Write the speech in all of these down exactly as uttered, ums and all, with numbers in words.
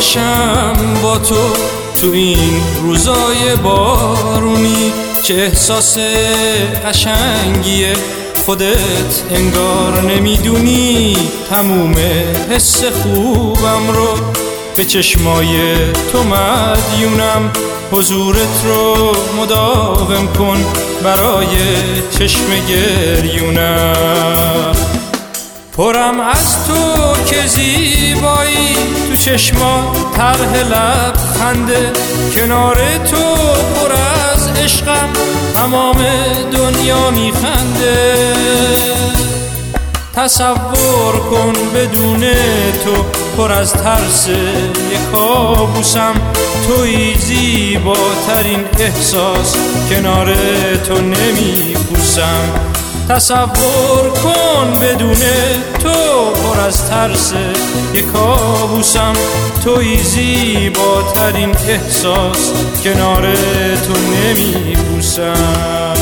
آرامشم با تو تو این روزای بارونی، چه احساس قشنگیه خودت انگار نمیدونی. تموم حس خوبم رو به چشمای تو مدیونم، حضورت رو مداوم کن برای چشم گریونم. پرم از تو که زیبایی، تو چشما طرح لب خنده، کنار تو پر از عشقم تمام دنیا میخنده. تصور کن بدون تو پر از ترس یک کابوسم، توی زیباترین احساس کنار تو نمیپوسم. تصور کن بدون تو پر از ترس یک کابوسم، توی زیباترین احساس کنار تو نمیپوسم.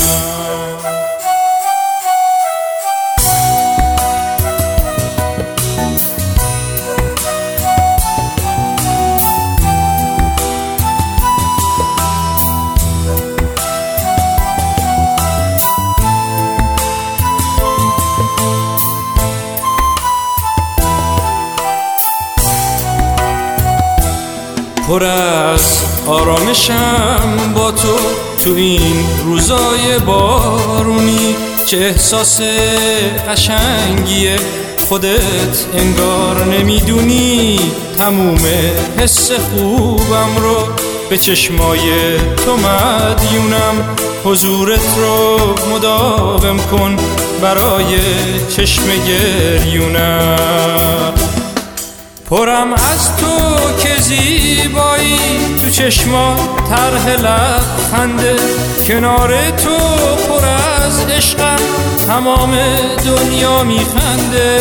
پر از آرامشم با تو تو این روزای بارونی، چه احساس قشنگیه خودت انگار نمیدونی. تموم حس خوبم رو به چشمای تو مدیونم، حضورت رو مداوم کن برای چشم گریونم. پرم از تو که زیبایی، تو چشما طرح لب خنده، کنار تو پر از عشقم تمام دنیا میخنده.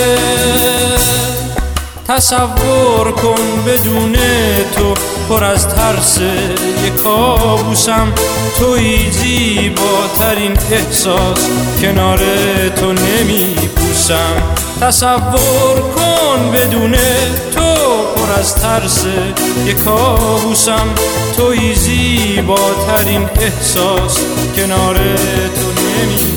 تصور کن بدون تو پر از ترس یک کابوسم، توی زیباترین احساس کنار تو نمیپوسم. تصور کن بدون تو پر از ترس یک کابوسم، توی زیباترین احساس کنار تو نمیپوسم.